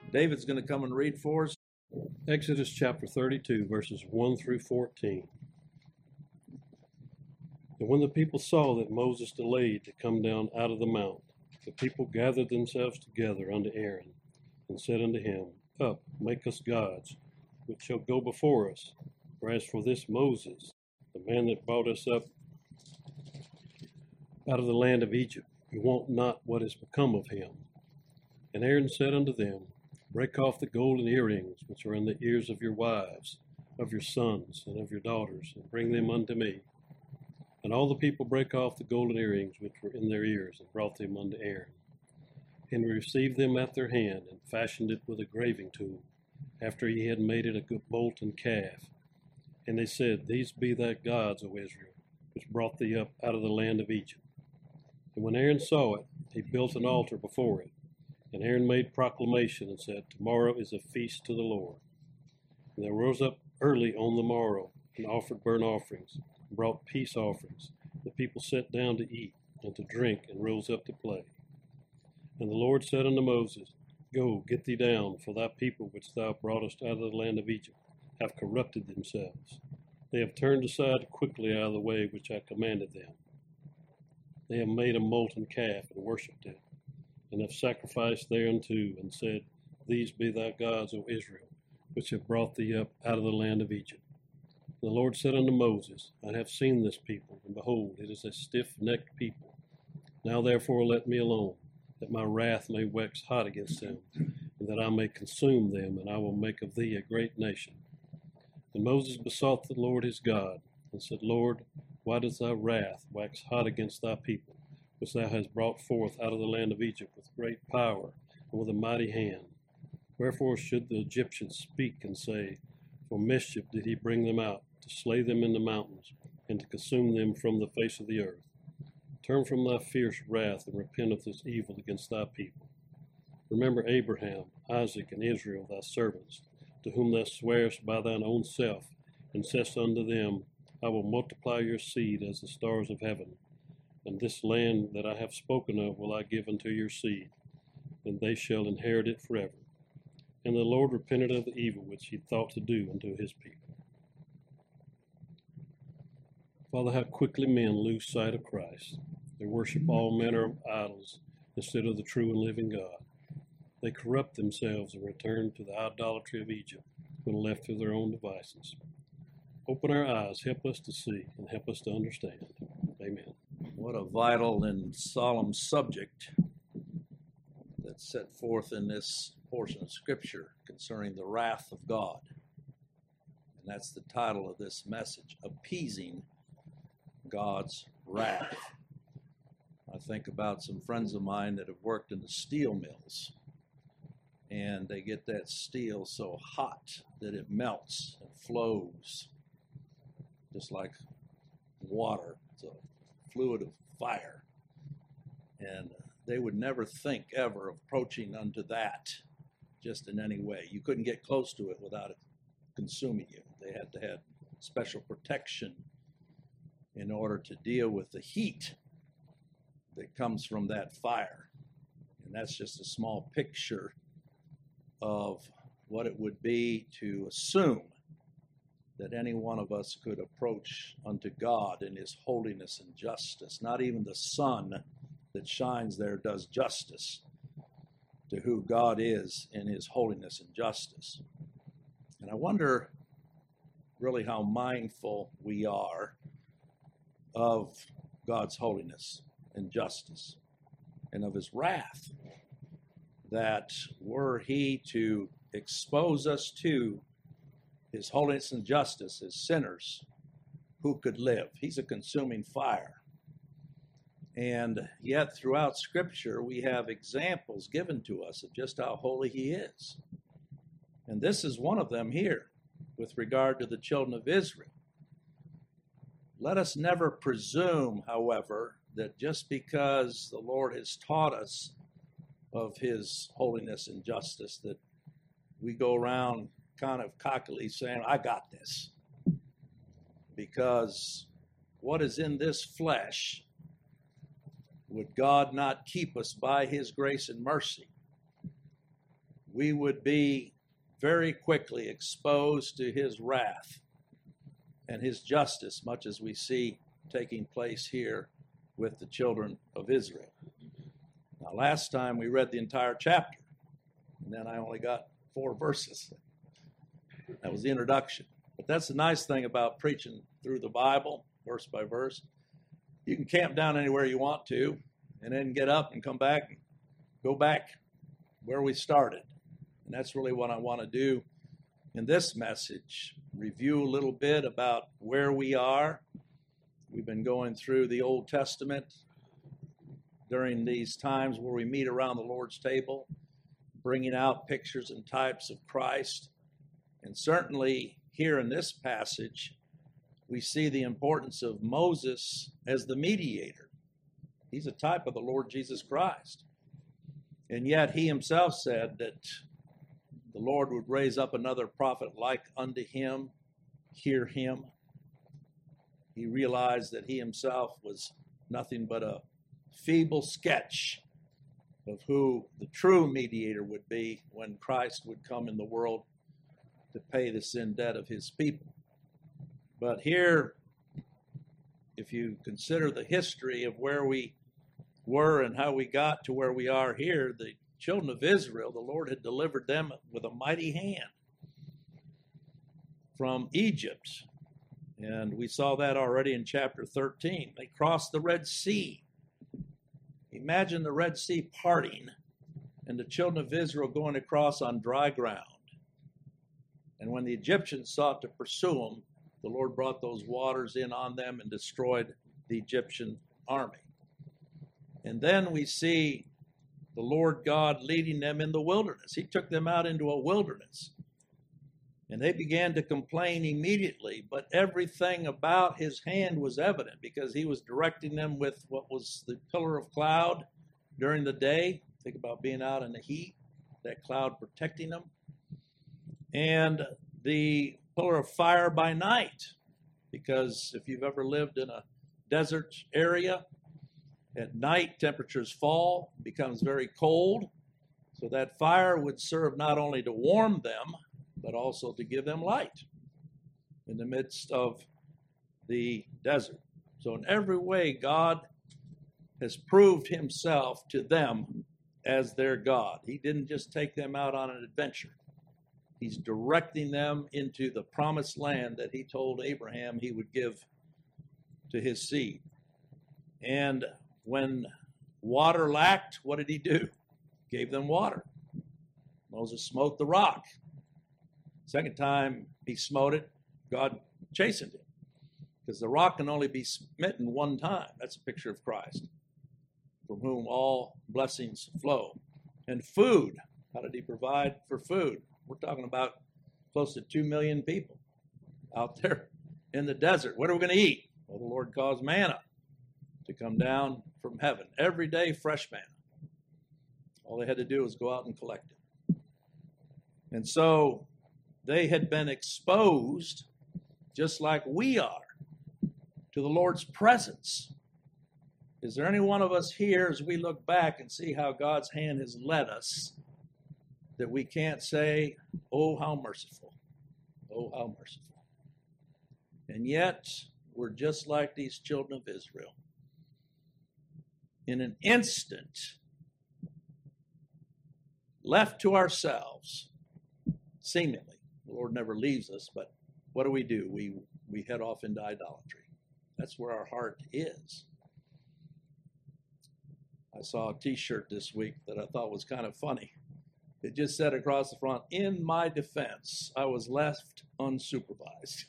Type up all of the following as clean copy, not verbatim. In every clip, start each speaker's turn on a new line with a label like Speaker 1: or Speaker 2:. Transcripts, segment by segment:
Speaker 1: David's going to come and read for us.
Speaker 2: Exodus chapter 32, verses 1 through 14. And when the people saw that Moses delayed to come down out of the mount, the people gathered themselves together unto Aaron, and said unto him, Up, make us gods, which shall go before us. For as for this Moses, the man that brought us up out of the land of Egypt, we want not what is become of him. And Aaron said unto them, Break off the golden earrings which are in the ears of your wives, of your sons, and of your daughters, and bring them unto me. And all the people brake off the golden earrings which were in their ears, and brought them unto Aaron. And he received them at their hand, and fashioned it with a graving tool, after he had made it a good molten calf. And they said, These be thy gods, O Israel, which brought thee up out of the land of Egypt. And when Aaron saw it, he built an altar before it. And Aaron made proclamation, and said, Tomorrow is a feast to the Lord. And they rose up early on the morrow, and offered burnt offerings, and brought peace offerings. The people sat down to eat, and to drink, and rose up to play. And the Lord said unto Moses, Go, get thee down, for thy people which thou broughtest out of the land of Egypt have corrupted themselves. They have turned aside quickly out of the way which I commanded them. They have made a molten calf, and worshipped it, and have sacrificed thereunto, and said, These be thy gods, O Israel, which have brought thee up out of the land of Egypt. And the Lord said unto Moses, I have seen this people, and behold, it is a stiff-necked people. Now therefore let me alone, that my wrath may wax hot against them, and that I may consume them, and I will make of thee a great nation. And Moses besought the Lord his God, and said, Lord, why does thy wrath wax hot against thy people, which thou hast brought forth out of the land of Egypt with great power and with a mighty hand? Wherefore should the Egyptians speak and say, For mischief did he bring them out, to slay them in the mountains, and to consume them from the face of the earth? Turn from thy fierce wrath, and repent of this evil against thy people. Remember Abraham, Isaac, and Israel thy servants, to whom thou swarest by thine own self, and saidst unto them, I will multiply your seed as the stars of heaven. And this land that I have spoken of will I give unto your seed, and they shall inherit it forever. And the Lord repented of the evil which he thought to do unto his people. Father, how quickly men lose sight of Christ. They worship all manner of idols instead of the true and living God. They corrupt themselves and return to the idolatry of Egypt when left to their own devices. Open our eyes, help us to see, and help us to understand. Amen.
Speaker 1: What a vital and solemn subject that's set forth in this portion of Scripture concerning the wrath of God. And that's the title of this message, Appeasing God's Wrath. I think about some friends of mine that have worked in the steel mills, and they get that steel so hot that it melts and flows just like water. It's a fluid of fire. And they would never think ever of approaching unto that just in any way. You couldn't get close to it without it consuming you. They had to have special protection in order to deal with the heat that comes from that fire. And that's just a small picture of what it would be to assume that any one of us could approach unto God in his holiness and justice. Not even the sun that shines there does justice to who God is in his holiness and justice. And I wonder really how mindful we are of God's holiness and justice and of his wrath, that were he to expose us to his holiness and justice as sinners, who could live? He's a consuming fire. And yet throughout Scripture we have examples given to us of just how holy he is. And this is one of them here with regard to the children of Israel. Let us never presume, however, that just because the Lord has taught us of his holiness and justice, that we go around kind of cockily saying, I got this. Because what is in this flesh, would God not keep us by his grace and mercy? we would be very quickly exposed to his wrath and his justice, much as we see taking place here with the children of Israel. Now, last time we read the entire chapter, and then I only got 4 verses. That was the introduction. But that's the nice thing about preaching through the Bible, verse by verse. You can camp down anywhere you want to, and then get up and come back and go back where we started. And that's really what I want to do in this message. Review a little bit about where we are. We've been going through the Old Testament during these times where we meet around the Lord's table, bringing out pictures and types of Christ. And certainly here in this passage, we see the importance of Moses as the mediator. He's a type of the Lord Jesus Christ. And yet he himself said that the Lord would raise up another prophet like unto him, hear him. He realized that he himself was nothing but a feeble sketch of who the true mediator would be when Christ would come in the world to pay the sin debt of his people. But here, if you consider the history of where we were and how we got to where we are here, the children of Israel, the Lord had delivered them with a mighty hand from Egypt. And we saw that already in chapter 13. They crossed the Red Sea. Imagine the Red Sea parting and the children of Israel going across on dry ground. And when the Egyptians sought to pursue them, the Lord brought those waters in on them and destroyed the Egyptian army. And then we see the Lord God leading them in the wilderness. He took them out into a wilderness. And they began to complain immediately, but everything about his hand was evident because he was directing them with what was the pillar of cloud during the day. Think about being out in the heat, that cloud protecting them. And the pillar of fire by night, because if you've ever lived in a desert area, at night temperatures fall, becomes very cold. So that fire would serve not only to warm them, but also to give them light in the midst of the desert. So in every way, God has proved himself to them as their God. He didn't just take them out on an adventure. He's directing them into the promised land that he told Abraham he would give to his seed. And when water lacked, what did he do? Gave them water. Moses smote the rock. Second time he smote it, God chastened him. Because the rock can only be smitten one time. That's a picture of Christ, from whom all blessings flow. And food, how did he provide for food? We're talking about close to 2 million people out there in the desert. What are we going to eat? Well, the Lord caused manna to come down from heaven. Every day, fresh manna. All they had to do was go out and collect it. And so they had been exposed, just like we are, to the Lord's presence. Is there any one of us here, as we look back and see how God's hand has led us, that we can't say, oh, how merciful, oh, how merciful. And yet, we're just like these children of Israel. In an instant, left to ourselves, seemingly, the Lord never leaves us, but what do? We head off into idolatry. That's where our heart is. I saw a t-shirt this week that I thought was kind of funny. It just said across the front, in my defense, I was left unsupervised.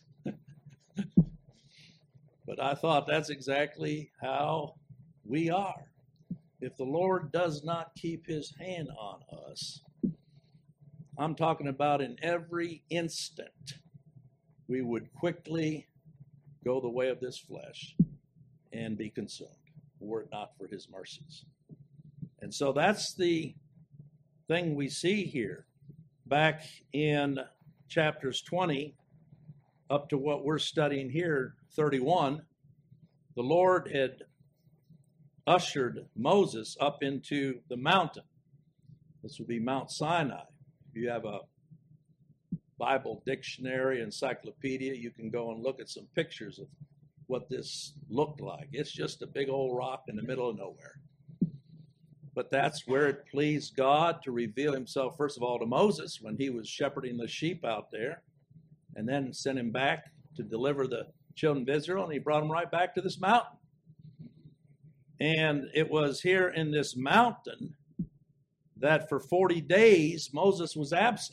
Speaker 1: But I thought that's exactly how we are. If the Lord does not keep his hand on us, I'm talking about in every instant, we would quickly go the way of this flesh and be consumed, were it not for his mercies. And so that's the thing we see here. Back in chapters 20 up to what we're studying here, 31, the Lord had ushered Moses up into the mountain. This would be Mount Sinai. If you have a Bible dictionary, encyclopedia, you can go and look at some pictures of what this looked like. It's just a big old rock in the middle of nowhere. But that's where it pleased God to reveal himself, first of all, to Moses when he was shepherding the sheep out there, and then sent him back to deliver the children of Israel, and he brought them right back to this mountain. And it was here in this mountain that for 40 days Moses was absent.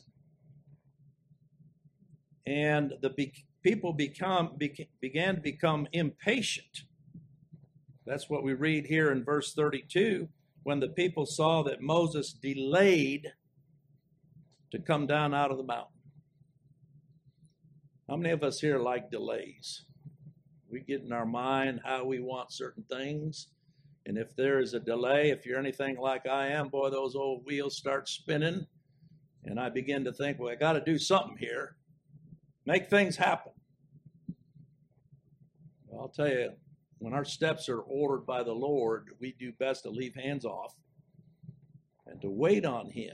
Speaker 1: And the people began to become impatient. That's what we read here in verse 32, when the people saw that Moses delayed to come down out of the mountain. How many of us here like delays? We get in our mind how we want certain things. And if there is a delay, if you're anything like I am, boy, those old wheels start spinning. And I begin to think, well, I got to do something here. Make things happen. Well, I'll tell you, when our steps are ordered by the Lord, we do best to leave hands off and to wait on him,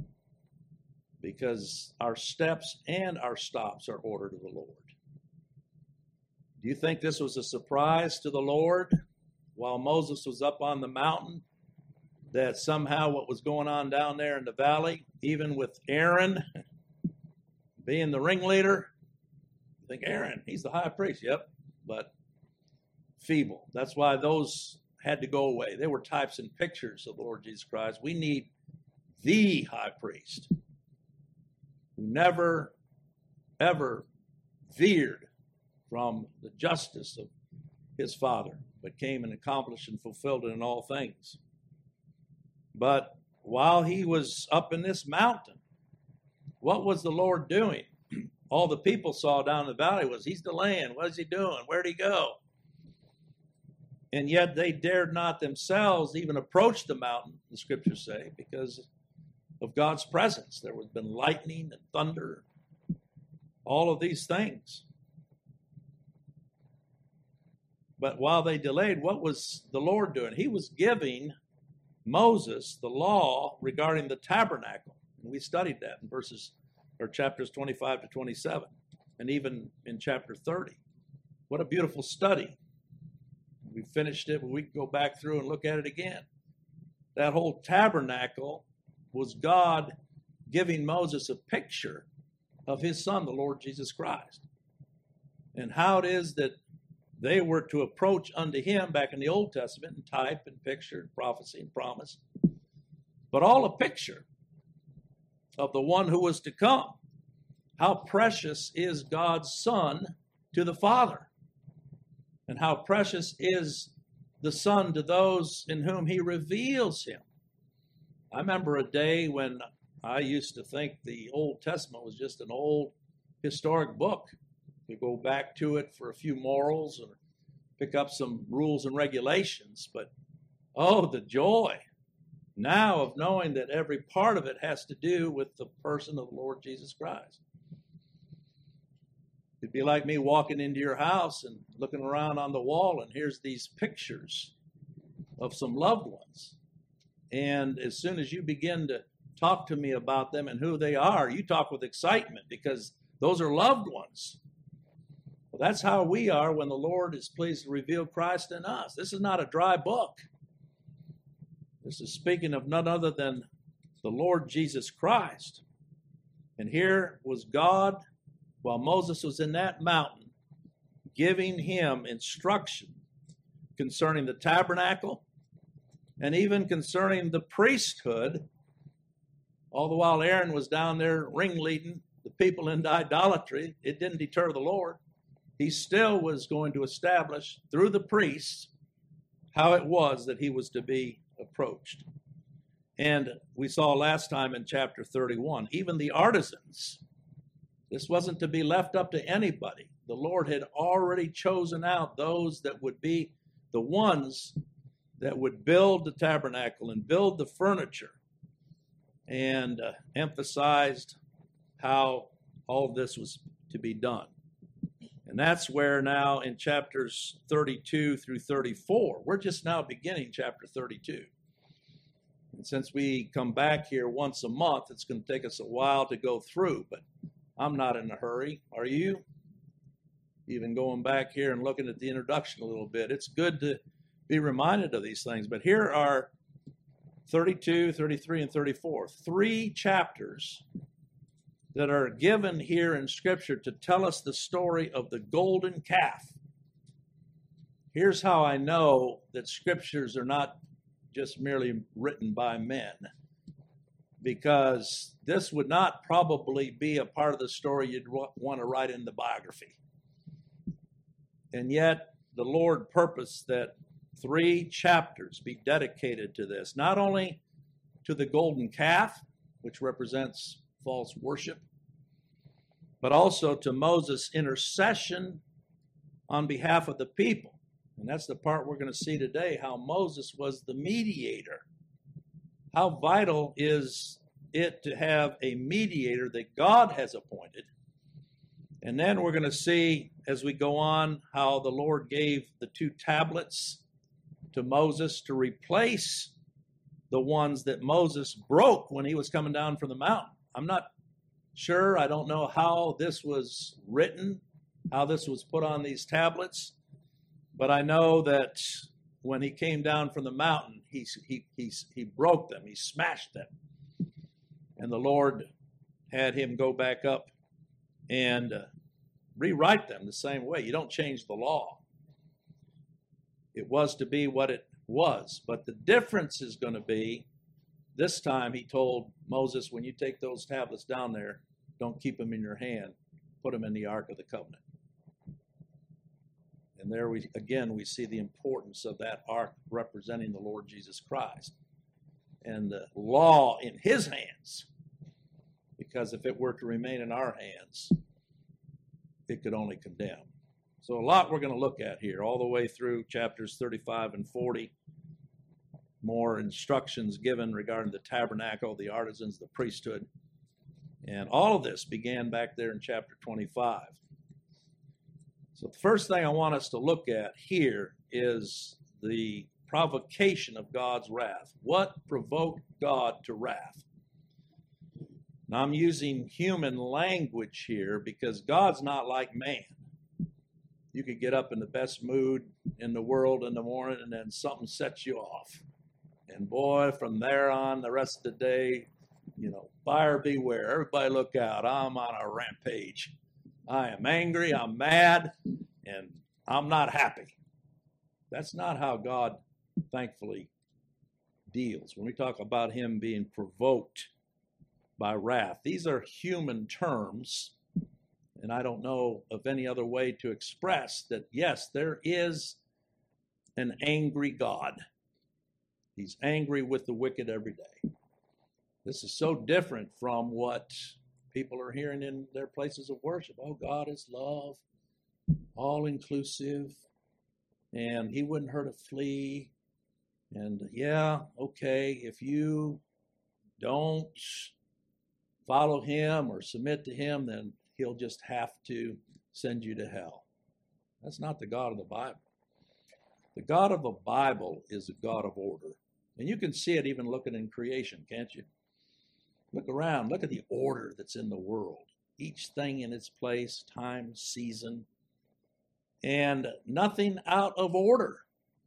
Speaker 1: because our steps and our stops are ordered of the Lord. Do you think this was a surprise to the Lord while Moses was up on the mountain, that somehow what was going on down there in the valley, even with Aaron being the ringleader? You think Aaron, he's the high priest. Yep, but feeble. That's why those had to go away. They were types and pictures of the Lord Jesus Christ. We need the high priest who never, ever veered from the justice of his Father, but came and accomplished and fulfilled it in all things. But while he was up in this mountain, what was the Lord doing? All the people saw down the valley was, he's delaying. What is he doing? Where'd he go? And yet they dared not themselves even approach the mountain, the scriptures say, because of God's presence. There had been lightning and thunder, all of these things. But while they delayed, what was the Lord doing? He was giving Moses the law regarding the tabernacle. And we studied that in chapters 25 to 27, and even in chapter 30. What a beautiful study. We finished it, but we can go back through and look at it again. That whole tabernacle was God giving Moses a picture of his son, the Lord Jesus Christ, and how it is that they were to approach unto him back in the Old Testament in type and picture and prophecy and promise, but all a picture of the one who was to come. How precious is God's Son to the Father, and how precious is the Son to those in whom he reveals him. I remember a day when I used to think the Old Testament was just an old historic book. We go back to it for a few morals or pick up some rules and regulations. But, oh, the joy now of knowing that every part of it has to do with the person of the Lord Jesus Christ. It'd be like me walking into your house and looking around on the wall, and here's these pictures of some loved ones. And as soon as you begin to talk to me about them and who they are, you talk with excitement because those are loved ones. Well, that's how we are when the Lord is pleased to reveal Christ in us. This is not a dry book. This is speaking of none other than the Lord Jesus Christ. And here was God, while Moses was in that mountain, giving him instruction concerning the tabernacle and even concerning the priesthood. All the while Aaron was down there ringleading the people into idolatry, it didn't deter the Lord. He still was going to establish through the priests how it was that he was to be approached. And we saw last time in chapter 31, even the artisans, this wasn't to be left up to anybody. The Lord had already chosen out those that would be the ones that would build the tabernacle and build the furniture, and emphasized how all this was to be done. And that's where now in chapters 32 through 34, we're just now beginning chapter 32. And since we come back here once a month, it's going to take us a while to go through, but I'm not in a hurry. Are you? Even going back here and looking at the introduction a little bit, it's good to be reminded of these things. But here are 32, 33, and 34, 3 chapters that are given here in Scripture to tell us the story of the golden calf. Here's how I know that Scriptures are not just merely written by men, because this would not probably be a part of the story you'd want to write in the biography. And yet the Lord purposed that 3 chapters be dedicated to this, not only to the golden calf, which represents false worship, but also to Moses' intercession on behalf of the people. And that's the part we're going to see today, how Moses was the mediator. How vital is it to have a mediator that God has appointed? And then we're going to see, as we go on, how the Lord gave the 2 tablets to Moses to replace the ones that Moses broke when he was coming down from the mountain. I'm not sure. I don't know how this was written, how this was put on these tablets. But I know that when he came down from the mountain, he broke them, he smashed them. And the Lord had him go back up and rewrite them the same way. You don't change the law. It was to be what it was. But the difference is going to be, this time he told Moses, when you take those tablets down there, don't keep them in your hand. Put them in the Ark of the Covenant. And there we see the importance of that ark representing the Lord Jesus Christ and the law in his hands. Because if it were to remain in our hands, it could only condemn. So a lot we're going to look at here, all the way through chapters 35 and 40. More instructions given regarding the tabernacle, the artisans, the priesthood. And all of this began back there in chapter 25. So the first thing I want us to look at here is the provocation of God's wrath. What provoked God to wrath? Now I'm using human language here because God's not like man. You could get up in the best mood in the world in the morning and then something sets you off. And boy, from there on, the rest of the day, buyer beware. Everybody look out. I'm on a rampage. I am angry, I'm mad, and I'm not happy. That's not how God, thankfully, deals. When we talk about him being provoked by wrath, these are human terms, and I don't know of any other way to express that, yes, there is an angry God. He's angry with the wicked every day. This is so different from what people are hearing in their places of worship. Oh, God is love, all-inclusive, and he wouldn't hurt a flea. And yeah, okay, if you don't follow him or submit to him, then he'll just have to send you to hell. That's not the God of the Bible. The God of the Bible is a God of order. And you can see it even looking in creation, can't you? Look around. Look at the order that's in the world. Each thing in its place, time, season, and nothing out of order.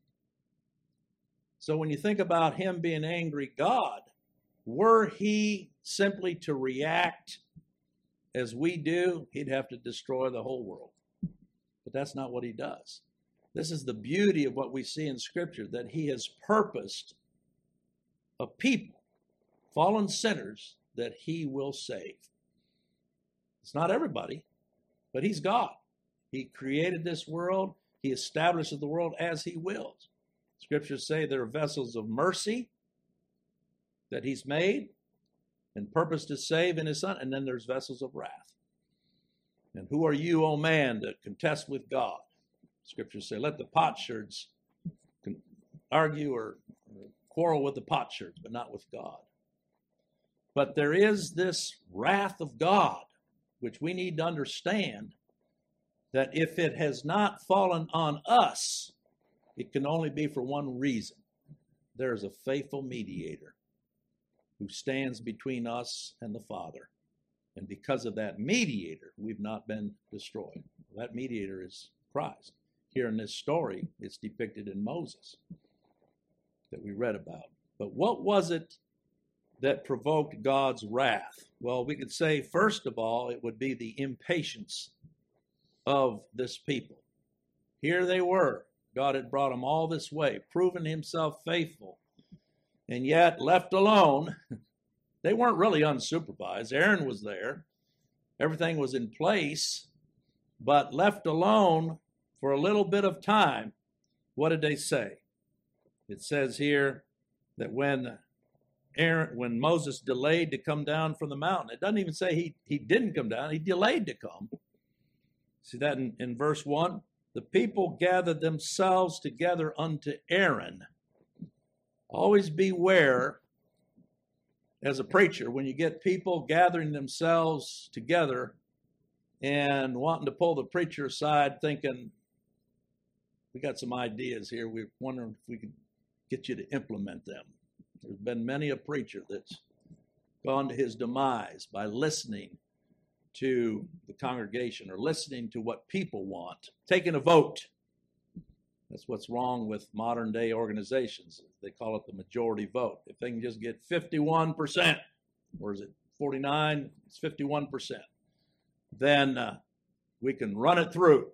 Speaker 1: So when you think about him being angry God, were he simply to react as we do, he'd have to destroy the whole world. But that's not what he does. This is the beauty of what we see in Scripture, that he has purposed a people, fallen sinners, that he will save. It's not everybody, but he's God. He created this world. He establishes the world as he wills. Scriptures say there are vessels of mercy that he's made and purposed to save in his Son, and then there's vessels of wrath. And who are you, O man, to contest with God? Scriptures say, let the potsherds argue or quarrel with the potsherds, but not with God. But there is this wrath of God, which we need to understand, that if it has not fallen on us, it can only be for one reason. There is a faithful mediator. who stands between us and the Father. And because of that mediator, we've not been destroyed. That mediator is Christ. Here in this story, it's depicted in Moses that we read about. But what was it that provoked God's wrath? Well, we could say, first of all, it would be the impatience of this people. Here they were. God had brought them all this way, proven himself faithful, and yet left alone. They weren't really unsupervised. Aaron was there. Everything was in place, but left alone for a little bit of time. What did they say? It says here that when Moses delayed to come down from the mountain, it doesn't even say he didn't come down, he delayed to come. See that in verse 1? The people gathered themselves together unto Aaron. Always beware as a preacher when you get people gathering themselves together and wanting to pull the preacher aside thinking, we got some ideas here, we're wondering if we could get you to implement them. There's been many a preacher that's gone to his demise by listening to the congregation or listening to what people want, taking a vote. That's what's wrong with modern day organizations. They call it the majority vote. If they can just get 51%, or is it 49? It's 51%. Then we can run it through.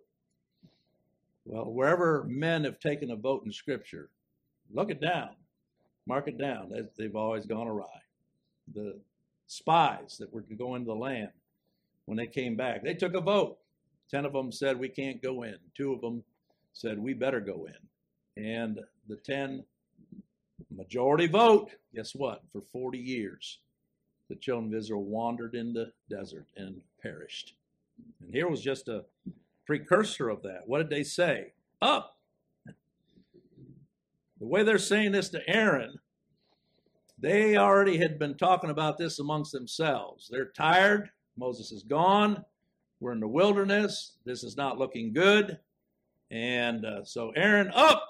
Speaker 1: Well, wherever men have taken a vote in Scripture, look it down, mark it down. They've always gone awry. The spies that were to go into the land, when they came back, they took a vote. 10 of them said, we can't go in. 2 of them said, we better go in. And the 10 majority vote, guess what? For 40 years, the children of Israel wandered in the desert and perished. And here was just a precursor of that. What did they say? Up. The way they're saying this to Aaron, they already had been talking about this amongst themselves. They're tired. Moses is gone. We're in the wilderness. This is not looking good. And so Aaron, up.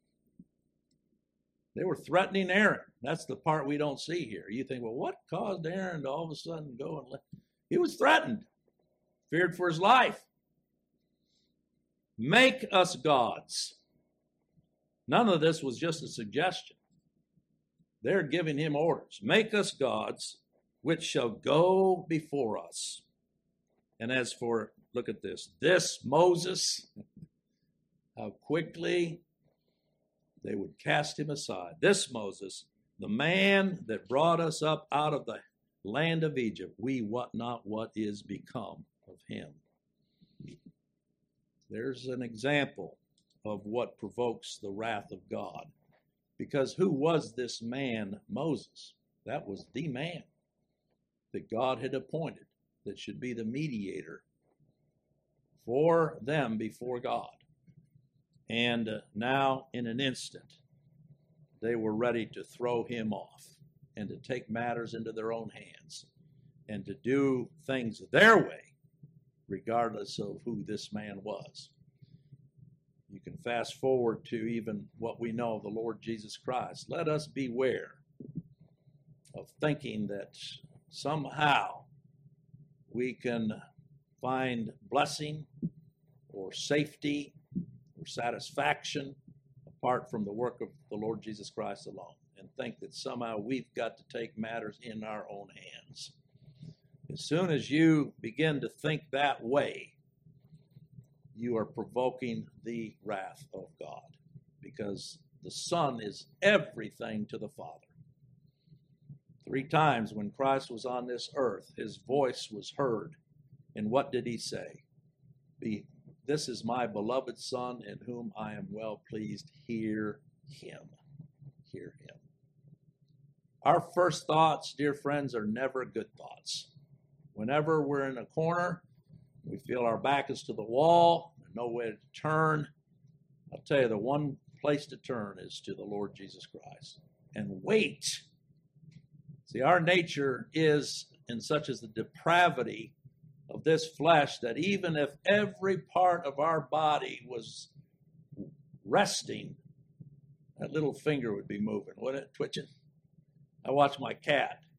Speaker 1: They were threatening Aaron. That's the part we don't see here. You think, well, what caused Aaron to all of a sudden go and he was threatened, feared for his life. Make us gods. None of this was just a suggestion. They're giving him orders. Make us gods, which shall go before us. And as for, look at this Moses, how quickly they would cast him aside. This Moses, the man that brought us up out of the land of Egypt, we wot not what is become of him. There's an example of what provokes the wrath of God. Because who was this man, Moses? That was the man that God had appointed that should be the mediator for them before God. And now, in an instant, they were ready to throw him off and to take matters into their own hands and to do things their way, regardless of who this man was. You can fast forward to even what we know of the Lord Jesus Christ. Let us beware of thinking that somehow we can find blessing or safety or satisfaction apart from the work of the Lord Jesus Christ alone, and think that somehow we've got to take matters in our own hands. As soon as you begin to think that way, you are provoking the wrath of God, because the Son is everything to the Father. 3 times when Christ was on this earth, his voice was heard. And what did he say? This is my beloved Son in whom I am well pleased. Hear him. Hear him. Our first thoughts, dear friends, are never good thoughts. Whenever we're in a corner, we feel our back is to the wall, there's no way to turn. I'll tell you, the one place to turn is to the Lord Jesus Christ. And wait. See, our nature is, in such as the depravity of this flesh, that even if every part of our body was resting, that little finger would be moving, wouldn't it? Twitching. I watch my cat.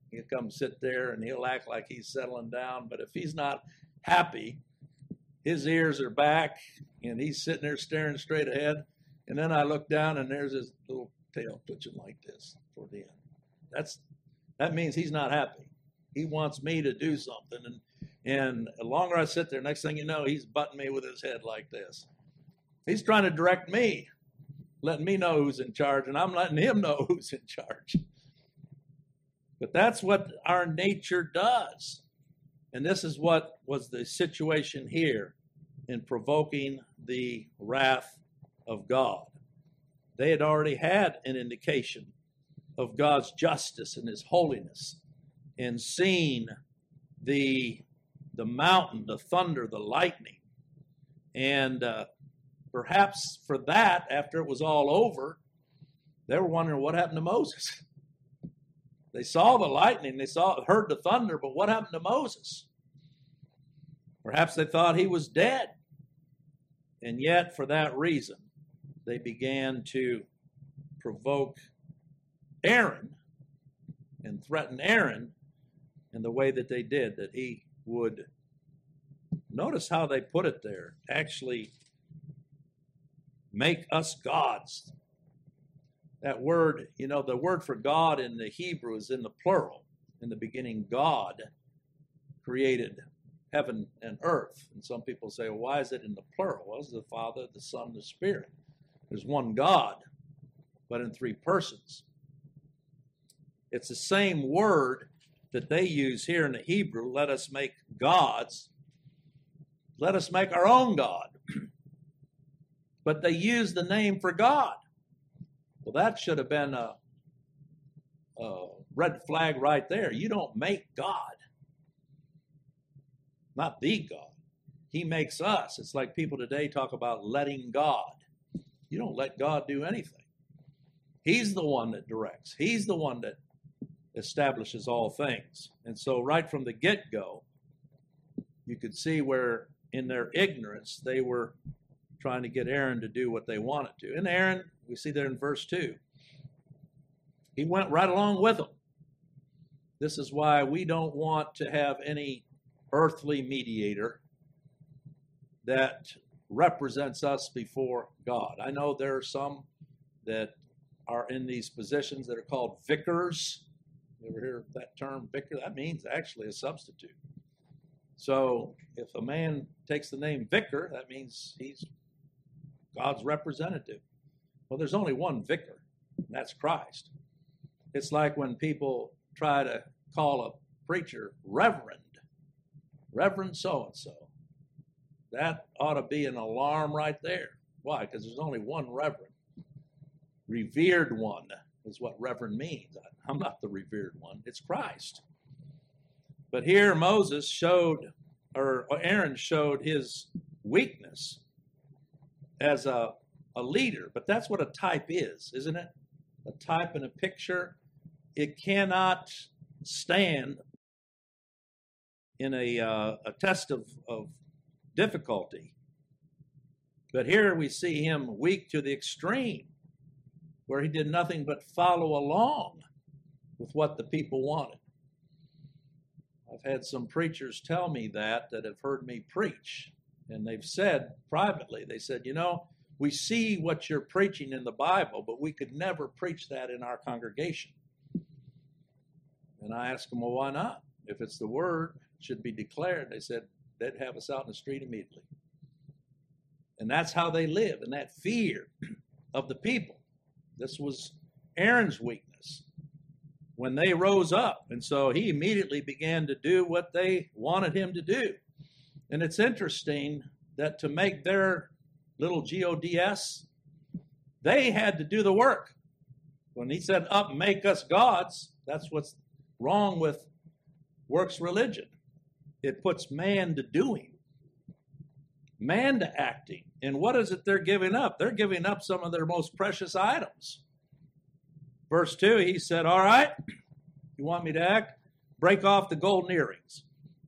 Speaker 1: He'll come sit there and he'll act like he's settling down. But if he's not happy, his ears are back and he's sitting there staring straight ahead. And then I look down and there's his little tail twitching like this toward the end. That means he's not happy. He wants me to do something. And the longer I sit there, next thing you know, he's butting me with his head like this. He's trying to direct me, letting me know who's in charge, and I'm letting him know who's in charge. But that's what our nature does. And this is what was the situation here in provoking the wrath of God. They had already had an indication of God's justice and his holiness, and seen the mountain, the thunder, the lightning. And perhaps for that, after it was all over, they were wondering what happened to Moses. They saw the lightning, heard the thunder, but what happened to Moses? Perhaps they thought he was dead. And yet, for that reason, they began to provoke Aaron and threaten Aaron in the way that they did, that he would, notice how they put it there, actually make us gods. That word, the word for God in the Hebrew is in the plural. In the beginning, God created heaven and earth. And some people say, well, why is it in the plural? Well, it's the Father, the Son, the Spirit. There's one God, but in three persons. It's the same word that they use here in the Hebrew. Let us make gods. Let us make our own God. But they use the name for God. Well, that should have been a red flag right there. You don't make God. Not the God. He makes us. It's like people today talk about letting God. You don't let God do anything. He's the one that directs. He's the one that establishes all things. And so right from the get-go, you could see where in their ignorance they were trying to get Aaron to do what they wanted to. And Aaron, we see there in verse 2, he went right along with them. This is why we don't want to have any earthly mediator that represents us before God. I know there are some that are in these positions that are called vicars. You ever hear that term, vicar? That means actually a substitute. So if a man takes the name vicar, that means he's God's representative. Well, there's only one vicar, and that's Christ. It's like when people try to call a preacher Reverend so-and-so. That ought to be an alarm right there. Why? Because there's only one Reverend. Revered one is what Reverend means. I'm not the revered one. It's Christ. But here Moses showed, or Aaron showed his weakness as a leader. But that's what a type is, isn't it? A type and a picture. It cannot stand in a test of difficulty. But here we see him weak to the extreme, where he did nothing but follow along with what the people wanted. I've had some preachers tell me that have heard me preach, and they've said privately, they said, we see what you're preaching in the Bible, but we could never preach that in our congregation. And I asked them, well, why not? If it's the word, it should be declared. They said they'd have us out in the street immediately. And that's how they live, in that fear of the people. This was Aaron's weakness when they rose up. And so he immediately began to do what they wanted him to do. And it's interesting that to make their little gods, they had to do the work. When he said, up, make us gods, that's what's wrong with works religion. It puts man to doing, man to acting. And what is it they're giving up? They're giving up some of their most precious items. Verse 2, he said, all right, you want me to act? Break off the golden earrings,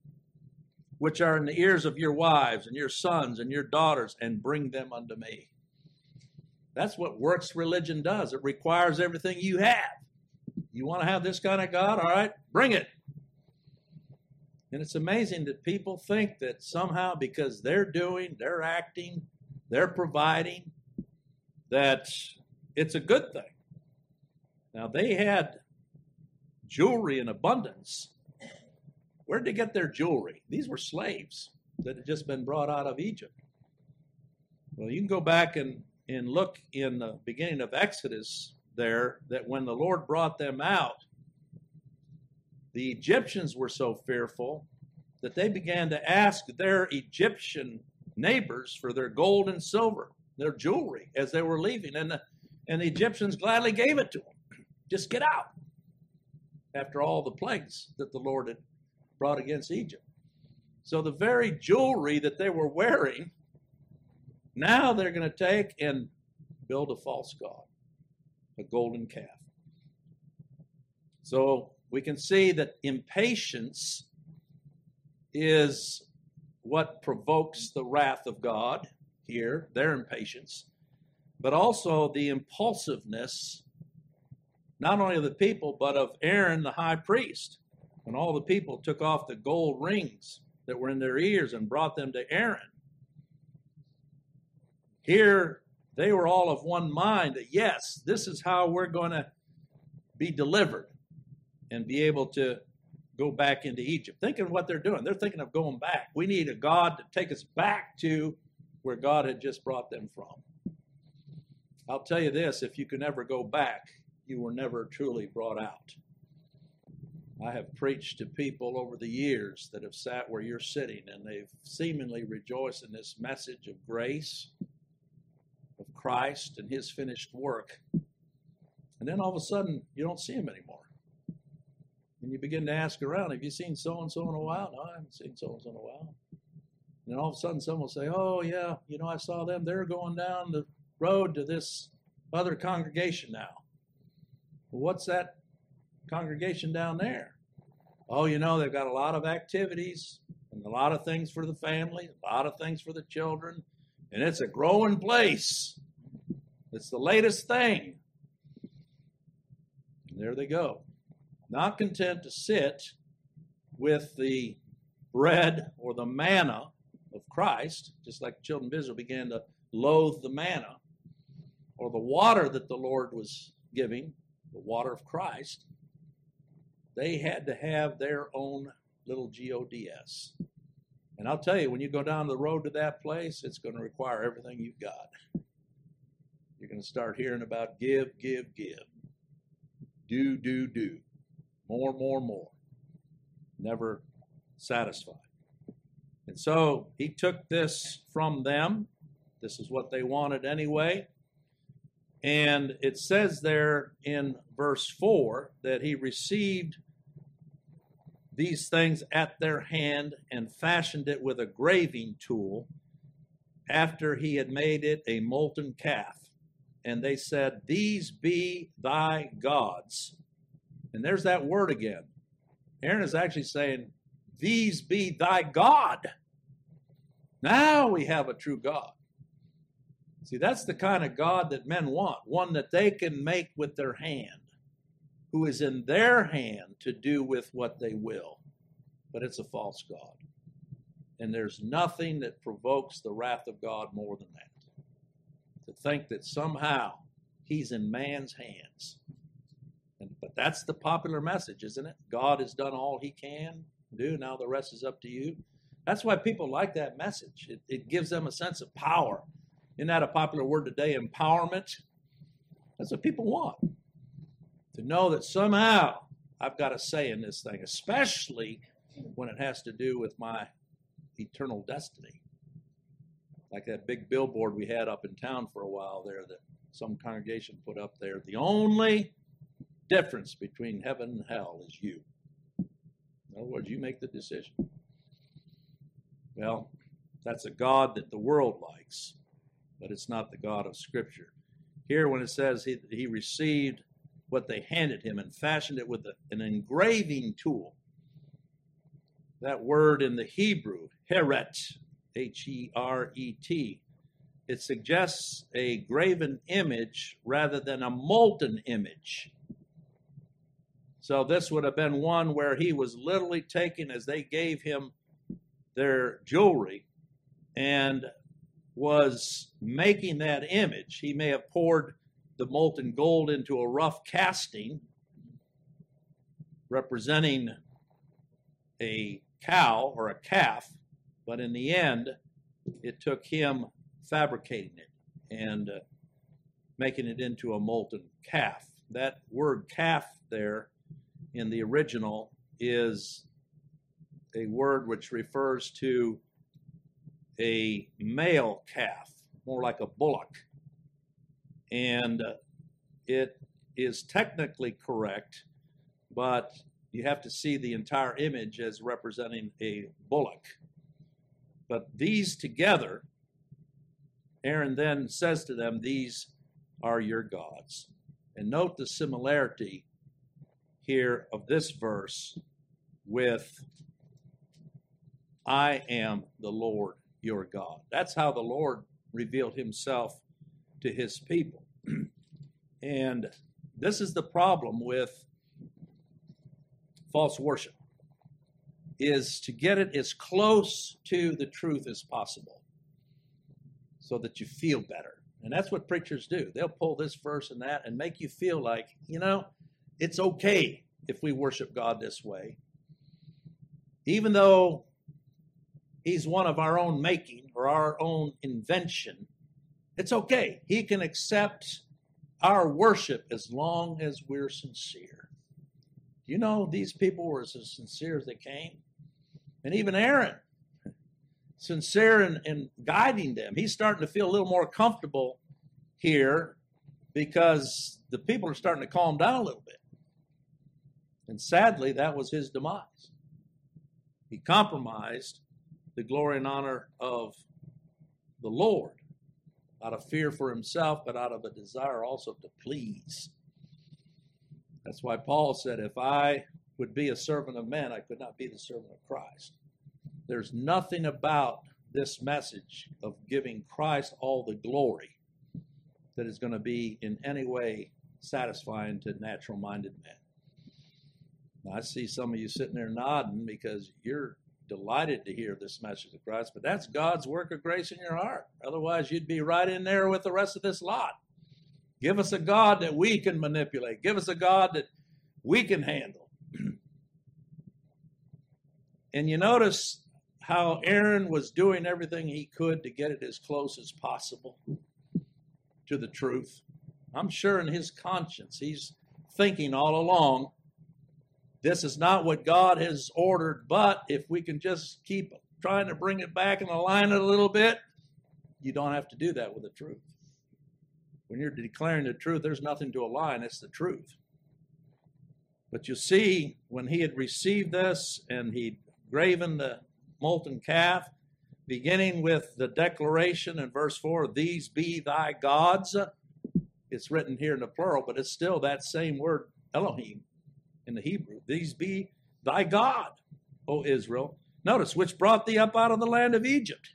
Speaker 1: which are in the ears of your wives and your sons and your daughters, and bring them unto me. That's what works religion does. It requires everything you have. You want to have this kind of God? All right, bring it. And it's amazing that people think that somehow because they're doing, they're acting, they're providing, that it's a good thing. Now, they had jewelry in abundance. Where did they get their jewelry? These were slaves that had just been brought out of Egypt. Well, you can go back and look in the beginning of Exodus there, that when the Lord brought them out, the Egyptians were so fearful that they began to ask their Egyptian neighbors for their gold and silver, their jewelry, as they were leaving. And the Egyptians gladly gave it to them. Just get out. After all the plagues that the Lord had brought against Egypt. So the very jewelry that they were wearing, now they're going to take and build a false god, a golden calf. So we can see that impatience is what provokes the wrath of God here, their impatience, but also the impulsiveness, not only of the people, but of Aaron the high priest. When all the people took off the gold rings that were in their ears and brought them to Aaron, here they were all of one mind that, yes, this is how we're going to be delivered and be able to go back into Egypt. Think of what they're doing. They're thinking of going back. We need a God to take us back to where God had just brought them from. I'll tell you this, if you can ever go back, you were never truly brought out. I have preached to people over the years that have sat where you're sitting, and they've seemingly rejoiced in this message of grace, of Christ and his finished work. And then all of a sudden, you don't see him anymore. And you begin to ask around, have you seen so-and-so in a while? No, I haven't seen so-and-so in a while. And then all of a sudden, someone will say, oh, yeah, I saw them. They're going down the road to this other congregation now. Well, what's that congregation down there? Oh, they've got a lot of activities and a lot of things for the family, a lot of things for the children, and it's a growing place. It's the latest thing. And there they go. Not content to sit with the bread or the manna of Christ, just like the children of Israel began to loathe the manna, or the water that the Lord was giving, the water of Christ. They had to have their own little GODS. And I'll tell you, when you go down the road to that place, it's going to require everything you've got. You're going to start hearing about give, give, give. Do, do, do. More, more, more. Never satisfied. And so he took this from them. This is what they wanted anyway. And it says there in verse 4 that he received these things at their hand and fashioned it with a graving tool after he had made it a molten calf. And they said, these be thy gods. And there's that word again. Aaron is actually saying, these be thy God. Now we have a true God. See, that's the kind of God that men want, one that they can make with their hand, who is in their hand to do with what they will. But it's a false God. And there's nothing that provokes the wrath of God more than that. To think that somehow he's in man's hands. But that's the popular message, isn't it? God has done all he can do. Now the rest is up to you. That's why people like that message. It gives them a sense of power. Isn't that a popular word today, empowerment? That's what people want. To know that somehow I've got a say in this thing, especially when it has to do with my eternal destiny. Like that big billboard we had up in town for a while there that some congregation put up there. The only difference between heaven and hell is you. In other words, you make the decision. Well, that's a God that the world likes, but it's not the God of Scripture. Here when it says he received what they handed him and fashioned it with an engraving tool, that word in the Hebrew, heret, H-E-R-E-T, it suggests a graven image rather than a molten image. So this would have been one where he was literally taken as they gave him their jewelry and was making that image. He may have poured the molten gold into a rough casting representing a cow or a calf, but in the end, it took him fabricating it and making it into a molten calf. That word calf there in the original is a word which refers to a male calf, more like a bullock. And it is technically correct, but you have to see the entire image as representing a bullock. But these together, Aaron then says to them, these are your gods. And note the similarity here of this verse with I am the Lord your God. That's how the Lord revealed himself to his people. And this is the problem with false worship, is to get it as close to the truth as possible so that you feel better. And that's what preachers do. They'll pull this verse and that and make you feel like, it's okay if we worship God this way. Even though he's one of our own making or our own invention, it's okay. He can accept our worship as long as we're sincere. These people were as sincere as they came. And even Aaron, sincere in guiding them. He's starting to feel a little more comfortable here because the people are starting to calm down a little bit. And sadly, that was his demise. He compromised the glory and honor of the Lord out of fear for himself, but out of a desire also to please. That's why Paul said, if I would be a servant of men, I could not be the servant of Christ. There's nothing about this message of giving Christ all the glory that is going to be in any way satisfying to natural-minded men. Now, I see some of you sitting there nodding because you're delighted to hear this message of Christ, but that's God's work of grace in your heart. Otherwise, you'd be right in there with the rest of this lot. Give us a God that we can manipulate. Give us a God that we can handle. And you notice how Aaron was doing everything he could to get it as close as possible to the truth. I'm sure in his conscience, he's thinking all along, this is not what God has ordered, but if we can just keep trying to bring it back and align it a little bit, you don't have to do that with the truth. When you're declaring the truth, there's nothing to align, it's the truth. But you see, when he had received this and he'd graven the molten calf, beginning with the declaration in verse 4, these be thy gods. It's written here in the plural, but it's still that same word, Elohim, in the Hebrew. These be thy God, O Israel. Notice, which brought thee up out of the land of Egypt.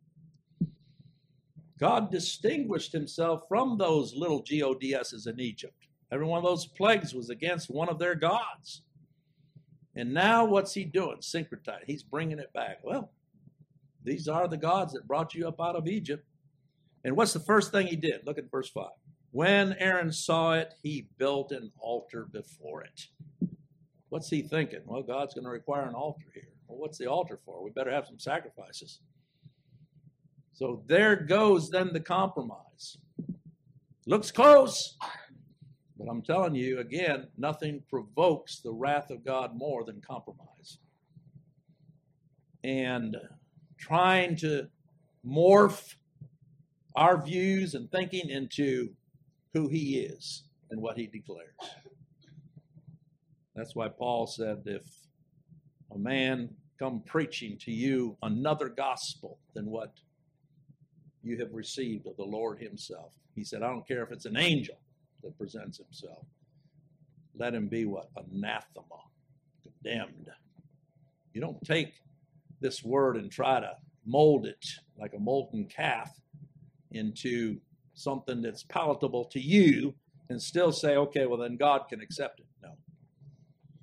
Speaker 1: God distinguished himself from those little gods's in Egypt. Every one of those plagues was against one of their gods. And now what's he doing? Syncretized. He's bringing it back. Well, these are the gods that brought you up out of Egypt. And what's the first thing he did? Look at verse 5. When Aaron saw it, he built an altar before it. What's he thinking? Well, God's going to require an altar here. Well, what's the altar for? We better have some sacrifices. So there goes then the compromise. Looks close. But I'm telling you, again, nothing provokes the wrath of God more than compromise. And trying to morph our views and thinking into who he is and what he declares. That's why Paul said, if a man come preaching to you another gospel than what you have received of the Lord himself, he said, I don't care if it's an angel that presents himself. Let him be what? Anathema, condemned. You don't take this word and try to mold it like a molten calf into something that's palatable to you and still say, okay, well then God can accept it. No.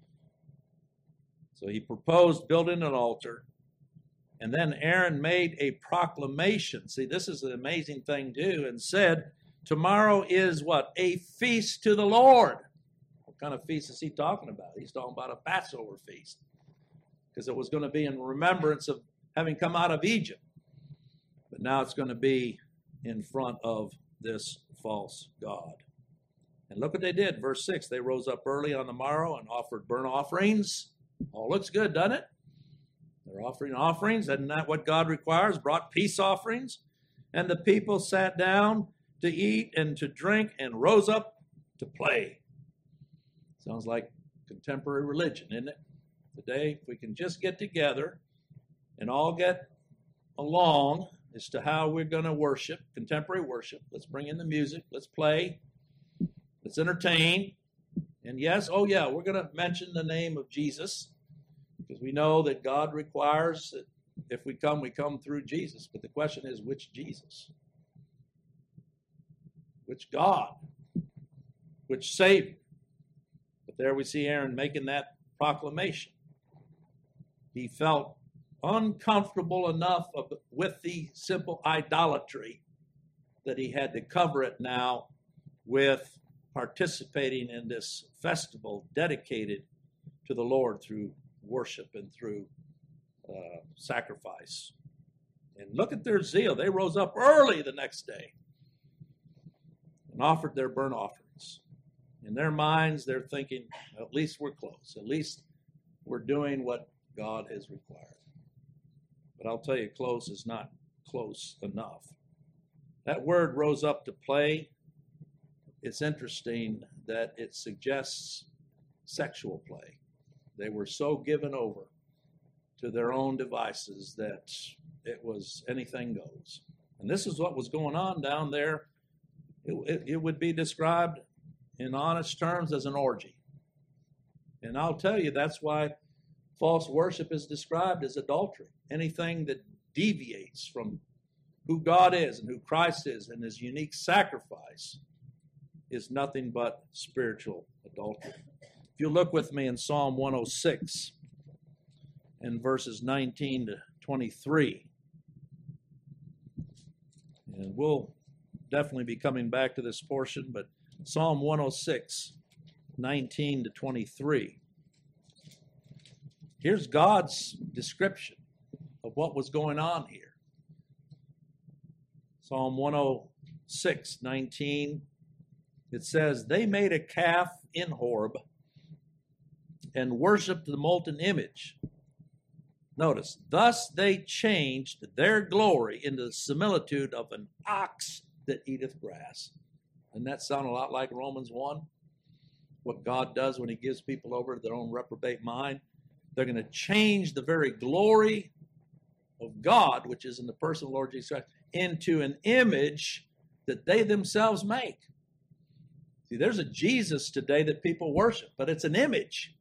Speaker 1: So he proposed building an altar, and then Aaron made a proclamation. See, this is an amazing thing too, and said, tomorrow is what? A feast to the Lord. What kind of feast is he talking about? He's talking about a Passover feast, because it was going to be in remembrance of having come out of Egypt. But now it's going to be in front of this false god. And look what they did. Verse 6, they rose up early on the morrow and offered burnt offerings. All looks good, doesn't it? They're offering offerings. Isn't that what God requires? Brought peace offerings. And the people sat down to eat and to drink and rose up to play. Sounds like contemporary religion, isn't it? Today, if we can just get together and all get along as to how we're going to worship, contemporary worship. Let's bring in the music. Let's play. Let's entertain. And yes, oh yeah, we're going to mention the name of Jesus, because we know that God requires that if we come through Jesus. But the question is, which Jesus? Which God? Which Savior? But there we see Aaron making that proclamation. He felt uncomfortable enough with the simple idolatry that he had to cover it now with participating in this festival dedicated to the Lord through worship and through sacrifice. And look at their zeal. They rose up early the next day and offered their burnt offerings. In their minds, they're thinking, at least we're close. At least we're doing what God has required. But I'll tell you, close is not close enough. That word rose up to play. It's interesting that it suggests sexual play. They were so given over to their own devices that it was anything goes. And this is what was going on down there. It would be described in honest terms as an orgy. And I'll tell you, that's why false worship is described as adultery. Anything that deviates from who God is and who Christ is and his unique sacrifice is nothing but spiritual adultery. If you look with me in Psalm 106 in verses 19 to 23, and we'll definitely be coming back to this portion, but Psalm 106, 19 to 23. Here's God's description of what was going on here. Psalm 106, 19, it says, they made a calf in Horeb and worshipped the molten image. Notice, thus they changed their glory into the similitude of an ox that eateth grass. Doesn't that sound a lot like Romans 1? What God does when he gives people over to their own reprobate mind. They're going to change the very glory of God, which is in the person of the Lord Jesus Christ, into an image that they themselves make. See, there's a Jesus today that people worship, but it's an image.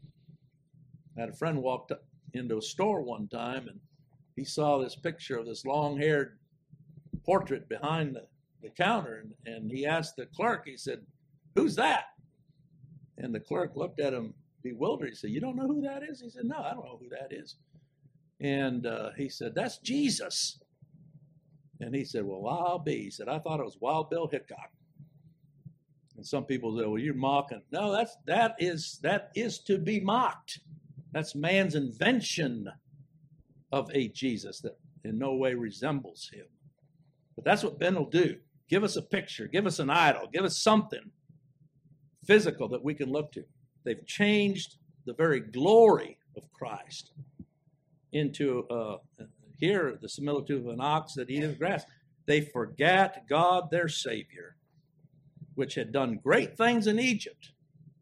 Speaker 1: I had a friend walked up into a store one time, and he saw this picture of this long-haired portrait behind the counter, and he asked the clerk, he said, who's that? And the clerk looked at him bewildered. He said, you don't know who that is? He said, no, I don't know who that is. And he said, that's Jesus. And he said, well, I'll be. He said, I thought it was Wild Bill Hickok. And some people say, well, you're mocking. No, that is to be mocked. That's man's invention of a Jesus that in no way resembles him. But that's what Ben will do. Give us a picture. Give us an idol. Give us something physical that we can look to. They've changed the very glory of Christ into, here, the similitude of an ox that eateth grass. They forgot God, their Savior, which had done great things in Egypt,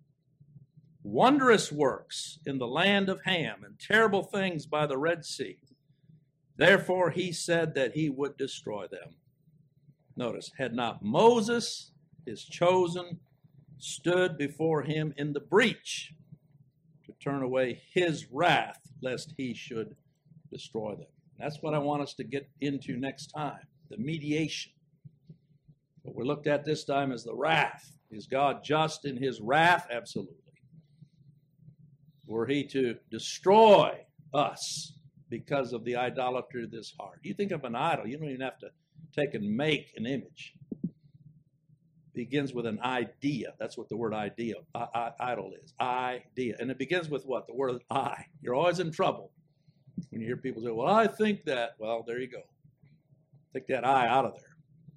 Speaker 1: wondrous works in the land of Ham, and terrible things by the Red Sea. Therefore he said that he would destroy them. Notice, had not Moses, his chosen, stood before him in the breach to turn away his wrath, lest he should destroy them. That's what I want us to get into next time, the mediation. What we looked at this time is the wrath. Is God just in his wrath? Absolutely. Were he to destroy us because of the idolatry of this heart. You think of an idol, you don't even have to take and make an image. It begins with an idea. That's what the word idol is. Idea. And it begins with what? The word I. You're always in trouble when you hear people say, well, I think that. Well, there you go. Take that I out of there.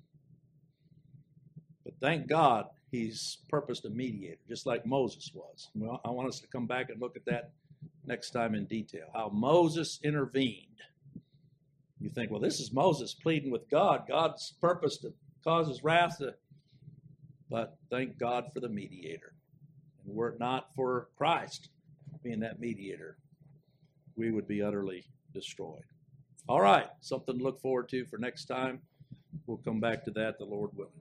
Speaker 1: But thank God he's purposed a mediator, just like Moses was. Well, I want us to come back and look at that next time in detail, how Moses intervened. You think, well, this is Moses pleading with God. God's purpose to cause his wrath to... But thank God for the mediator. And were it not for Christ being that mediator, we would be utterly destroyed. All right, something to look forward to for next time. We'll come back to that, the Lord willing.